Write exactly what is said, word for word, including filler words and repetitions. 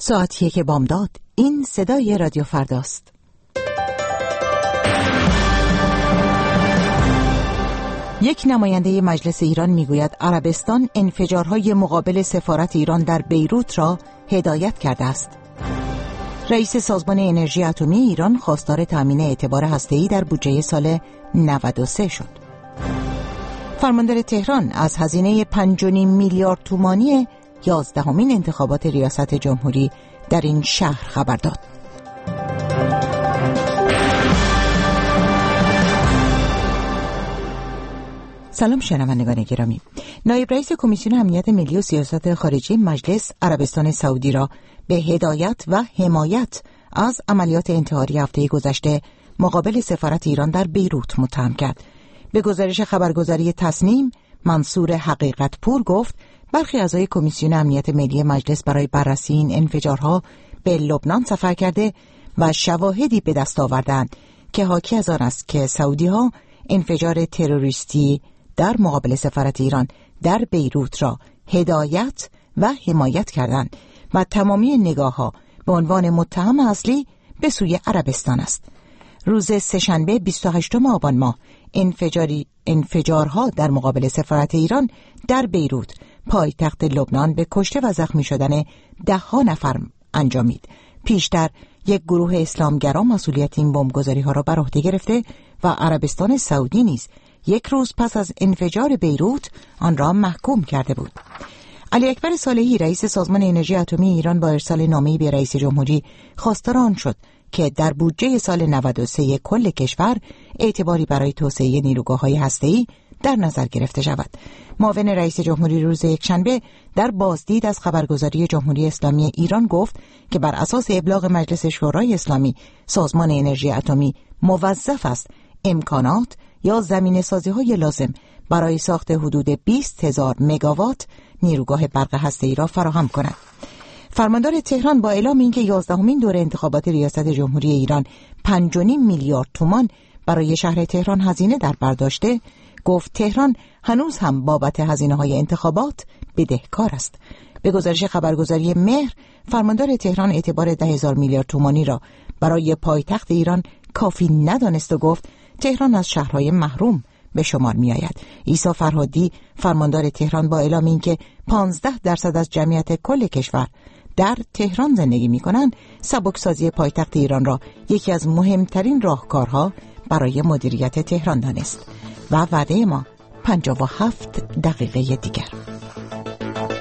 ساعت یک بامداد. این صدای رادیو فرداست. یک نماینده مجلس ایران میگوید عربستان انفجارهای مقابل سفارت ایران در بیروت را هدایت کرده است. رئیس سازمان انرژی اتمی ایران خواستار تامین اعتبار هسته‌ای در بودجه سال نود و سه شد. فرماندار تهران از هزینه پنج و نیم میلیارد تومانی یازدهمین انتخابات ریاست جمهوری در این شهر خبر داد. سلام شنوندگان گرامی. نایب رئیس کمیسیون امنیت ملی و سیاست خارجی مجلس عربستان سعودی را به هدایت و حمایت از عملیات انتحاری هفته گذشته مقابل سفارت ایران در بیروت متهم کرد. به گزارش خبرگزاری تصنیم، منصور حقیقت پور گفت برخی اعضای کمیسیون امنیت ملی مجلس برای بررسی این انفجارها به لبنان سفر کرده و شواهدی به دست آوردند که حاکی از آن است که سعودی‌ها انفجار تروریستی در مقابل سفارت ایران در بیروت را هدایت و حمایت کردند و تمامی نگاه‌ها به عنوان متهم اصلی به سوی عربستان است. روز سه‌شنبه بیست و هشتم آبان ماه انفجاری انفجارها در مقابل سفارت ایران در بیروت پایتخت لبنان به کشته و زخمی شدن ده ها نفر انجامید. پیشتر یک گروه اسلامگرا مسئولیت این بمبگذاری ها را بر عهده گرفته و عربستان سعودی نیز یک روز پس از انفجار بیروت آن را محکوم کرده بود. علی اکبر صالحی رئیس سازمان انرژی اتمی ایران با ارسال نامه‌ای به رئیس جمهوری خواستار آن شد که در بودجه سال نود و سه کل کشور اعتباری برای توسعه نیروگاه‌های هسته‌ای در نظر گرفته شود. معاون رئیس جمهوری روز یکشنبه در بازدید از خبرگزاری جمهوری اسلامی ایران گفت که بر اساس ابلاغ مجلس شورای اسلامی سازمان انرژی اتمی موظف است امکانات یا زمینه‌سازی‌های لازم برای ساخت حدود بیست هزار مگاوات نیروگاه برق هسته‌ای را فراهم کند. فرماندار تهران با اعلام اینکه یازدهمین دوره انتخابات ریاست جمهوری ایران پنج و نیم میلیارد تومان برای شهر تهران هزینه در بر داشته، گفت تهران هنوز هم بابت هزینه‌های انتخابات بدهکار است. به گزارش خبرگزاری مهر، فرماندار تهران اعتبار ده هزار میلیارد تومانی را برای پایتخت ایران کافی ندانست و گفت تهران از شهرهای محروم به شمار می آید. عیسی فرهادی فرماندار تهران با اعلام اینکه پانزده درصد از جمعیت کل کشور در تهران زندگی می کنند، سبکسازی پایتخت ایران را یکی از مهمترین راهکارها برای مدیریت تهران دانست. و وعده ما پنجاه و هفت دقیقه دیگر.